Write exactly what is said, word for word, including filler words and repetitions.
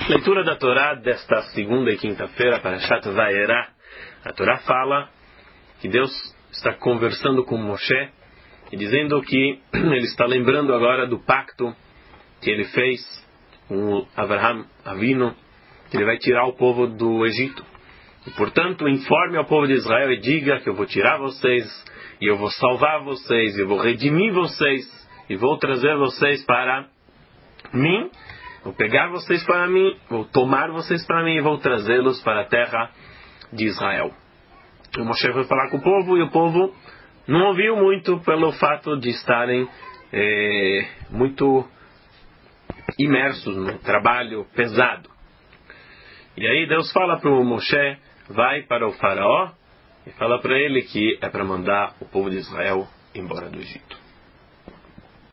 Leitura da Torá desta segunda e quinta-feira, para Parashat Vayera. A Torá fala que Deus está conversando com Moshe e dizendo que ele está lembrando agora do pacto que ele fez com Abraham Avinu, que ele vai tirar o povo do Egito. E, portanto, informe ao povo de Israel e diga que eu vou tirar vocês, e eu vou salvar vocês, e eu vou redimir vocês, e vou trazer vocês para mim, vou pegar vocês para mim, vou tomar vocês para mim e vou trazê-los para a terra de Israel. O Moshe foi falar com o povo e o povo não ouviu muito pelo fato de estarem é, muito imersos no trabalho pesado. E aí Deus fala para o Moshe, vai para o faraó e fala para ele que é para mandar o povo de Israel embora do Egito.